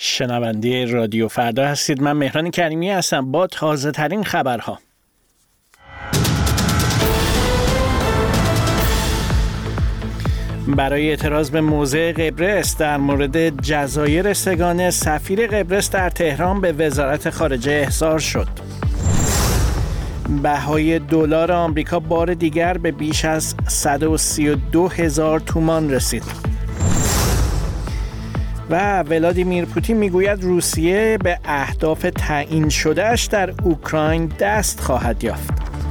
شنونده رادیو فردا هستید. من مهران کریمی هستم با تازه ترین خبرها. برای اعتراض به موضع قبرس در مورد جزایر سه‌گانه، سفیر قبرس در تهران به وزارت خارجه احضار شد. بهای دلار آمریکا بار دیگر به بیش از 132,000 تومان رسید. و ولادیمیر پوتین میگوید روسیه به اهداف تعیین شده‌اش در اوکراین دست خواهد یافت.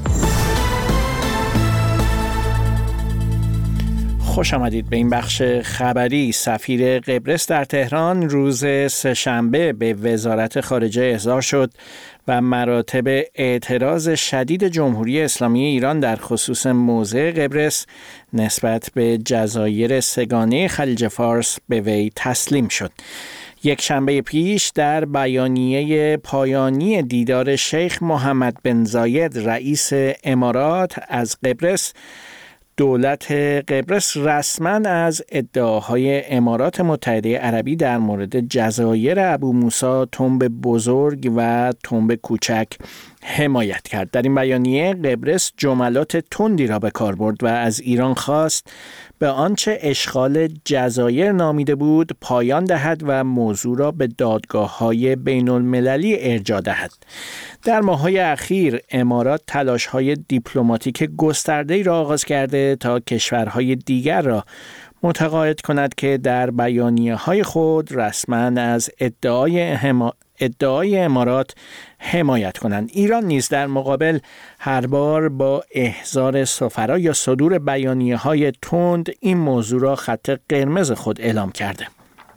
خوش آمدید به این بخش خبری. سفیر قبرس در تهران روز سه‌شنبه به وزارت خارجه احضار شد و مراتب اعتراض شدید جمهوری اسلامی ایران در خصوص موضع قبرس نسبت به جزایر سه‌گانه خلیج فارس به وی تسلیم شد. یک شنبه پیش در بیانیه پایانی دیدار شیخ محمد بن زاید رئیس امارات از قبرس، دولت قبرس رسما از ادعاهای امارات متحده عربی در مورد جزایر ابو موسی، تنب بزرگ و تنب کوچک حمایت کرد. در این بیانیه قبرس جملات تندی را به کار برد و از ایران خواست به آنچه اشغال جزایر نامیده بود پایان دهد و موضوع را به دادگاه‌های بین‌المللی ارجاع دهد. در ماه‌های اخیر امارات تلاش‌های دیپلماتیک گسترده‌ای را آغاز کرده تا کشورهای دیگر را متقاعد کند که در بیانیه‌های خود رسما از ادعای امارات حمایت کنند. ایران نیز در مقابل هر بار با احضار سفرا یا صدور بیانیه‌های تند این موضوع را خط قرمز خود اعلام کرده.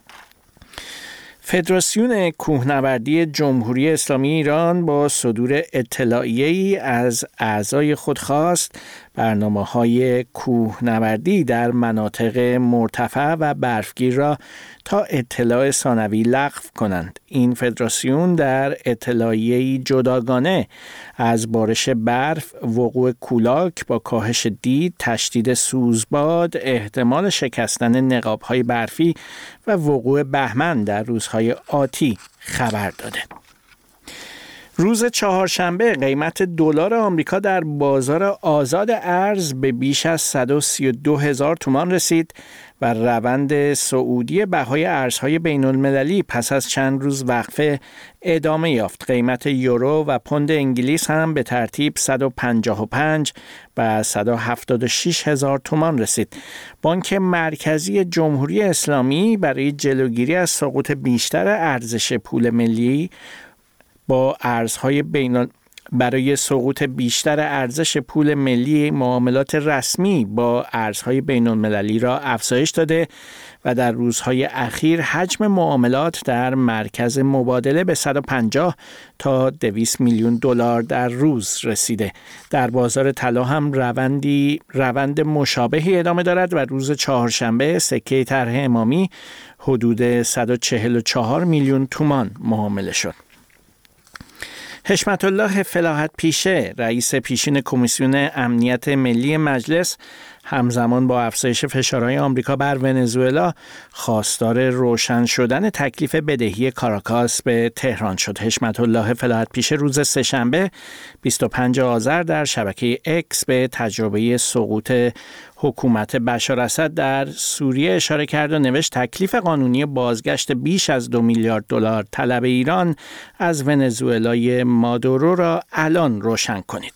فدراسیون کوهنوردی جمهوری اسلامی ایران با صدور اطلاعیه‌ای از اعضای خود خواست برنامه‌های کوهنوردی در مناطق مرتفع و برفگیر را تا اطلاع ثانوی لغو کنند. این فدراسیون در اطلاعیه‌ای جداگانه از بارش برف، وقوع کولاک با کاهش دید، تشدید سوزباد، احتمال شکستن نقاب‌های برفی و وقوع بهمن در روزهای آتی خبر داده. روز چهارشنبه قیمت دلار آمریکا در بازار آزاد ارز به بیش از 132,000 تومان رسید و روند صعودی بهای ارزهای بین‌المللی پس از چند روز وقفه ادامه یافت. قیمت یورو و پوند انگلیس هم به ترتیب 155 و 176,000 تومان رسید. بانک مرکزی جمهوری اسلامی برای جلوگیری از سقوط بیشتر ارزش پول ملی برای سقوط بیشتر ارزش پول ملی معاملات رسمی با ارزهای بین‌المللی را افزایش داده و در روزهای اخیر حجم معاملات در مرکز مبادله به 150 تا 200 میلیون دلار در روز رسیده. در بازار طلا هم روند مشابهی ادامه دارد و روز چهارشنبه سکه طرح امامی حدود 144 میلیون تومان معامله شد. حشمت الله فلاحت پیشه، رئیس پیشین کمیسیون امنیت ملی مجلس، همزمان با افزایش فشارهای آمریکا بر ونزوئلا خواستار روشن شدن تکلیف بدهی کاراکاس به تهران شد. حشمت الله فلاحت پیشه روز سه‌شنبه 25 آذر در شبکه اکس به تجربه سقوط حکومت بشار اسد در سوریه اشاره کرد و نوشت تکلیف قانونی بازگشت بیش از 2 میلیارد دلار طلب ایران از ونزوئلای مادورو را الان روشن کنید.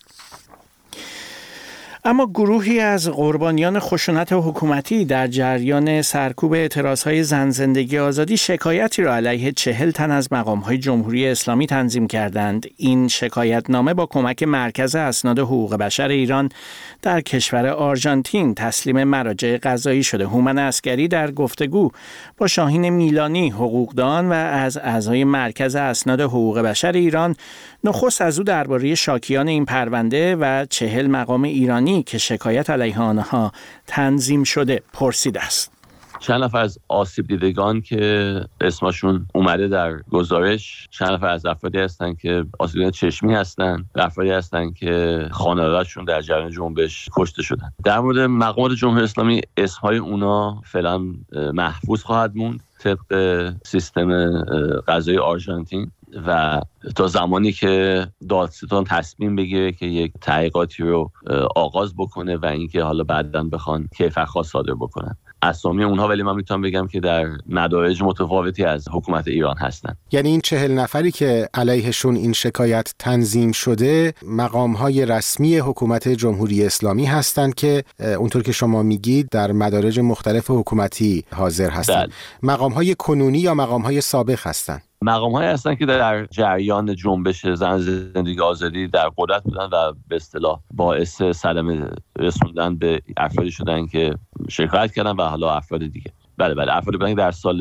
اما گروهی از قربانیان خشونت حکومتی در جریان سرکوب اعتراضهای زن زندگی آزادی شکایتی را علیه 40 تن از مقام‌های جمهوری اسلامی تنظیم کردند. این شکایتنامه با کمک مرکز اسناد حقوق بشر ایران در کشور آرژانتین تسلیم مراجع قضایی شده. هومن عسگری در گفتگو با شاهین میلانی حقوقدان و از اعضای مرکز اسناد حقوق بشر ایران نخست از او درباره شاکیان این پرونده و 40 مقام ایرانی که شکایت علیه آنها تنظیم شده پرسیده است. چند نفر از آسیب دیدگان که اسمشون اومده در گزارش، چند نفر از افرادی هستن که آسیب دیدگان چشمی هستن، افرادی هستن که خانواده‌شون در جریان جنبش کشته شدن. در مورد مقامات جمهوری اسلامی اسمهای اونا فعلا محفوظ خواهد موند طبق سیستم قضایی آرژانتین و تا زمانی که دادستان تصمیم بگیره که یک تحقیقاتی رو آغاز بکنه و اینکه حالا بعداً بخوان کیفرخواست صادر بکنن اسامی اونها، ولی من میتونم بگم که در مدارج متفاوتی از حکومت ایران هستن. یعنی این 40 نفری که علیهشون این شکایت تنظیم شده مقام‌های رسمی حکومت جمهوری اسلامی هستند که اونطور که شما میگید در مدارج مختلف حکومتی حاضر هستند. مقام‌های کنونی یا مقام‌های سابق هستند؟ مقام‌هایی هستن که در جریان جنبش زن زندگی آزادی در قدرت بودن و به اصطلاح باعث صدمه رسوندن به افرادی شدن که شکایت کردن و حالا افراد دیگه. بله افرادی بودن که در سال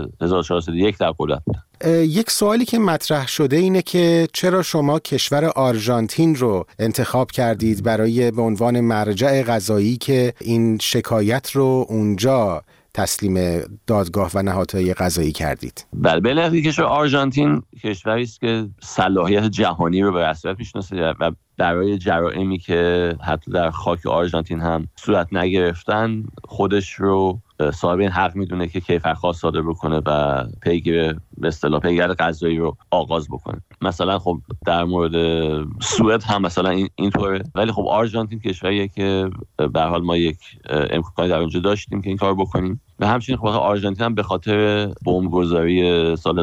1401 در قدرت بودن. یک سوالی که مطرح شده اینه که چرا شما کشور آرژانتین رو انتخاب کردید برای به عنوان مرجع قضایی که این شکایت رو اونجا تسلیم دادگاه و نهادهای قضایی کردید؟ بله کشور آرژانتین کشوری است که صلاحیت جهانی رو به رسمیت میشناسه و برای جرائمی که حتی در خاک آرژانتین هم صورت نگرفتن خودش رو صاحب این حق میدونه که کیفرخواست صادر بکنه و پیگیر به اصطلاح پیگیر قضایی رو آغاز بکنه. مثلا خب در مورد سوئد هم مثلا اینطوره، ولی خب آرژانتین کشوریه که به هر حال ما یک امکانی در اونجا داشتیم که این کار بکنیم و همچنین خب آرژانتین هم به خاطر بمبگذاری سال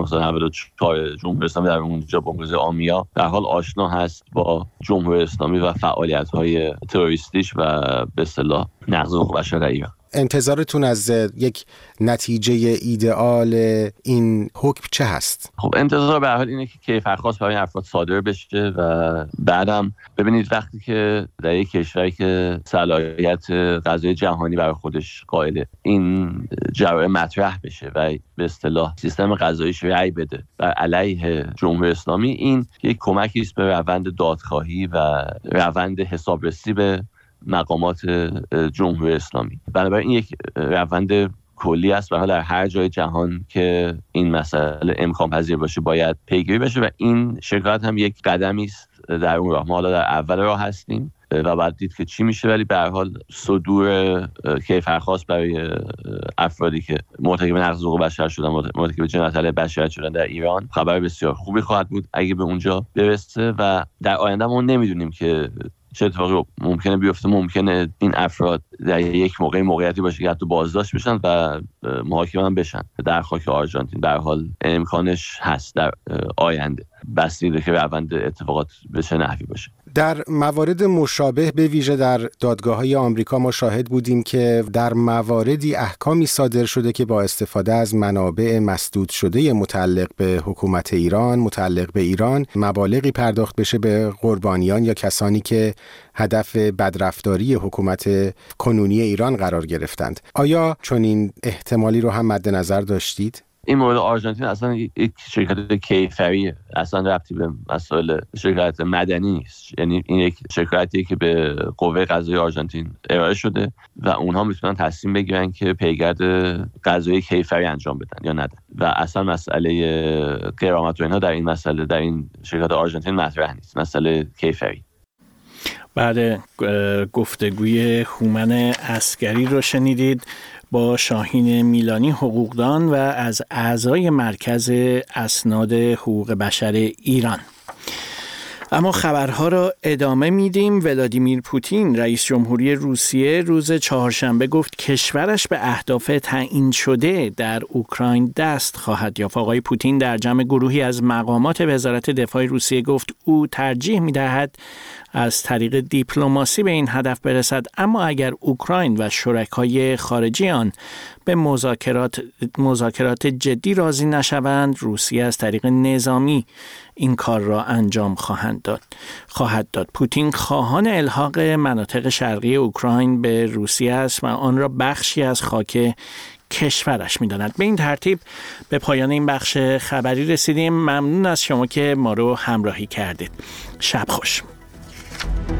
1994 جمهوری اسلامی در اونجا، بمبگذاری آمیا، در حال آشنا هست با جمهوری اسلامی و فعالیت‌های تروریستیش و به اصطلاح نقض حقوق بشر در ایران. انتظارتون از یک نتیجه ایدئال این حکم چه هست؟ خب انتظار به هر حال اینه که کیفرخواست برای افراد صادر بشه و بعدم ببینید وقتی که در یک کشوری که صلاحیت قضایی جهانی برای خودش قائله این جرائم مطرح بشه و به اصطلاح سیستم قضاییش رأی بده بر علیه جمهوری اسلامی، این یک کمکی است به روند دادخواهی و روند حسابرسی به مقامات جمهوری اسلامی. بنابراین این یک روند کلی است و در هر جای جهان که این مسئله امکان پذیر باشه باید پیگیری بشه و این شکایت هم یک قدمی است در اون راه. ما حالا در اول راه هستیم و بعد دید که چی میشه، ولی به هر حال صدور کیفرخواست برای افرادی که مرتکب نقض حقوق بشر شدن، مرتکب جنایت علیه بشریت شدن در ایران خبر بسیار خوبی خواهد بود اگه به اونجا برسه و در آینده ما نمیدونیم که چه اتفاقی ممکنه بیفته. ممکنه این افراد در یک موقعیتی باشه که حتی بازداشت بشن و محاکمه هم بشن در خاک آرژانتین. به هر حال امکانش هست در آینده، بسیده که روند اتفاقات به چه نحوی باشه. در موارد مشابه به ویژه در دادگاه‌های آمریکا ما شاهد بودیم که در مواردی احکامی صادر شده که با استفاده از منابع مسدود شده متعلق به حکومت ایران، متعلق به ایران، مبالغی پرداخت بشه به قربانیان یا کسانی که هدف بدرفتاری حکومت کنونی ایران قرار گرفتند. آیا چنین احتمالی رو هم مد نظر داشتید؟ این مورد آرژانتین اصلا یک شرکت کیفریه، اصلا ربطی به مسائل شرکت مدنی نیست. یعنی این یک شرکتیه که به قوه قضایی آرژانتین ارائه شده و اونها میتونن تصمیم بگیرن که پیگرد قضایی کیفری انجام بدن یا ندن و اصلا مسئله غرامت و اینها در این مسئله در این شرکت آرژانتین مطرح نیست، مسئله کیفری. بعد گفتگوی هومن عسگری رو شنیدید با شاهین میلانی حقوقدان و از اعضای مرکز اسناد حقوق بشر ایران. اما خبرها را ادامه میدیم. ولادیمیر پوتین رئیس جمهوری روسیه روز چهارشنبه گفت کشورش به اهداف تعیین شده در اوکراین دست خواهد یافت. آقای پوتین در جمع گروهی از مقامات وزارت دفاع روسیه گفت او ترجیح میدهد از طریق دیپلماسی به این هدف برسد، اما اگر اوکراین و شرکای خارجی آن به مذاکرات جدی راضی نشوند، روسیه از طریق نظامی این کار را انجام خواهد داد. پوتین خواهان الحاق مناطق شرقی اوکراین به روسیه است و آن را بخشی از خاک کشورش می‌داند. به این ترتیب به پایان این بخش خبری رسیدیم. ممنون از شما که ما رو همراهی کردید. شب خوش.